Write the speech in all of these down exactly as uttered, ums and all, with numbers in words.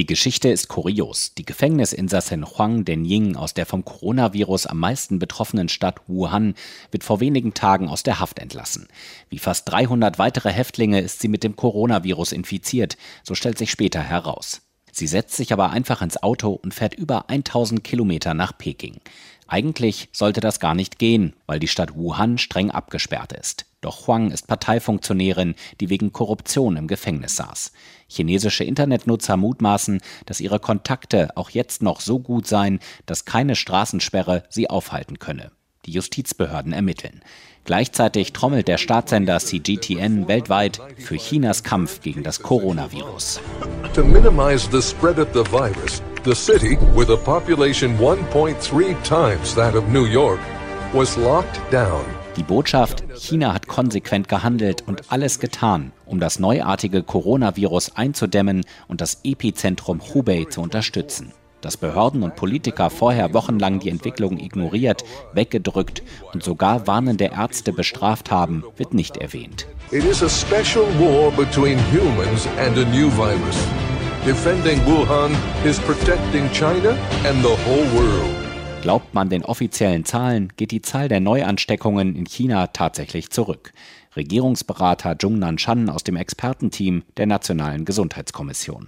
Die Geschichte ist kurios. Die Gefängnisinsassin Huang Denying aus der vom Coronavirus am meisten betroffenen Stadt Wuhan wird vor wenigen Tagen aus der Haft entlassen. Wie fast dreihundert weitere Häftlinge ist sie mit dem Coronavirus infiziert, so stellt sich später heraus. Sie setzt sich aber einfach ins Auto und fährt über tausend Kilometer nach Peking. Eigentlich sollte das gar nicht gehen, weil die Stadt Wuhan streng abgesperrt ist. Doch Huang ist Parteifunktionärin, die wegen Korruption im Gefängnis saß. Chinesische Internetnutzer mutmaßen, dass ihre Kontakte auch jetzt noch so gut seien, dass keine Straßensperre sie aufhalten könne. Die Justizbehörden ermitteln. Gleichzeitig trommelt der Staatssender C G T N weltweit für Chinas Kampf gegen das Coronavirus. To minimize the spread of the virus, the city, with a population one point three times that of New York, was locked down. Die Botschaft: China hat konsequent gehandelt und alles getan, um das neuartige Coronavirus einzudämmen und das Epizentrum Hubei zu unterstützen. Dass Behörden und Politiker vorher wochenlang die Entwicklung ignoriert, weggedrückt und sogar warnende Ärzte bestraft haben, wird nicht erwähnt. It is a special war between humans and a new virus. Defending Wuhan is protecting China and the whole world. Glaubt man den offiziellen Zahlen, geht die Zahl der Neuansteckungen in China tatsächlich zurück. Regierungsberater Zhong Nanshan aus dem Expertenteam der Nationalen Gesundheitskommission.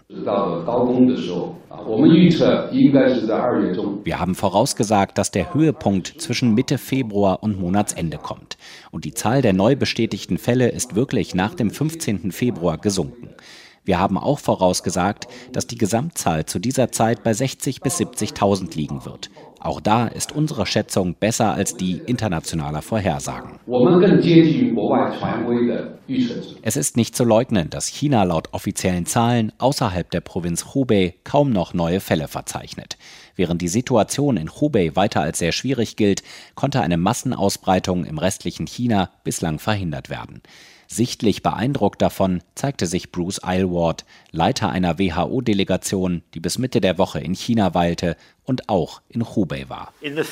Wir haben vorausgesagt, dass der Höhepunkt zwischen Mitte Februar und Monatsende kommt. Und die Zahl der neu bestätigten Fälle ist wirklich nach dem fünfzehnten Februar gesunken. Wir haben auch vorausgesagt, dass die Gesamtzahl zu dieser Zeit bei sechzig bis siebzigtausend liegen wird. Auch da ist unsere Schätzung besser als die internationaler Vorhersagen. Es ist nicht zu leugnen, dass China laut offiziellen Zahlen außerhalb der Provinz Hubei kaum noch neue Fälle verzeichnet. Während die Situation in Hubei weiter als sehr schwierig gilt, konnte eine Massenausbreitung im restlichen China bislang verhindert werden. Sichtlich beeindruckt davon zeigte sich Bruce Aylward, Leiter einer W H O-Delegation, die bis Mitte der Woche in China weilte und auch in Hubei war.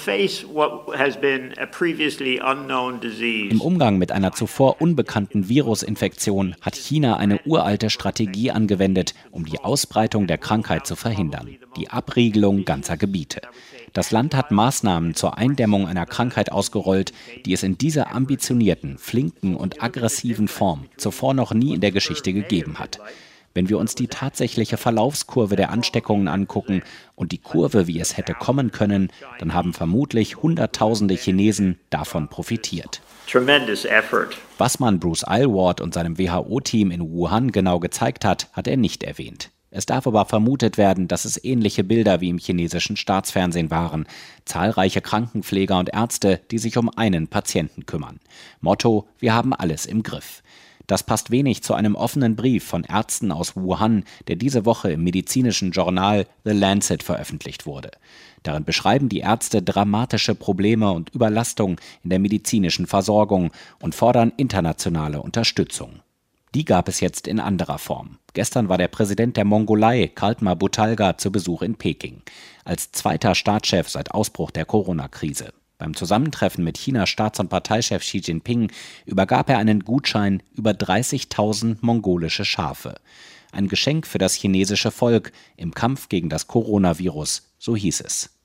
Im Umgang mit einer zuvor unbekannten Virusinfektion hat China eine uralte Strategie angewendet, um die Ausbreitung der Krankheit zu verhindern: die Abriegelung ganzer Gebiete. Das Land hat Maßnahmen zur Eindämmung einer Krankheit ausgerollt, die es in dieser ambitionierten, flinken und aggressiven Form zuvor noch nie in der Geschichte gegeben hat. Wenn wir uns die tatsächliche Verlaufskurve der Ansteckungen angucken und die Kurve, wie es hätte kommen können, dann haben vermutlich Hunderttausende Chinesen davon profitiert. Was man Bruce Aylward und seinem W H O-Team in Wuhan genau gezeigt hat, hat er nicht erwähnt. Es darf aber vermutet werden, dass es ähnliche Bilder wie im chinesischen Staatsfernsehen waren. Zahlreiche Krankenpfleger und Ärzte, die sich um einen Patienten kümmern. Motto: Wir haben alles im Griff. Das passt wenig zu einem offenen Brief von Ärzten aus Wuhan, der diese Woche im medizinischen Journal The Lancet veröffentlicht wurde. Darin beschreiben die Ärzte dramatische Probleme und Überlastung in der medizinischen Versorgung und fordern internationale Unterstützung. Die gab es jetzt in anderer Form. Gestern war der Präsident der Mongolei, Khaltma Butalga, zu Besuch in Peking. Als zweiter Staatschef seit Ausbruch der Corona-Krise. Beim Zusammentreffen mit Chinas Staats- und Parteichef Xi Jinping übergab er einen Gutschein über dreißigtausend mongolische Schafe. Ein Geschenk für das chinesische Volk im Kampf gegen das Coronavirus, so hieß es.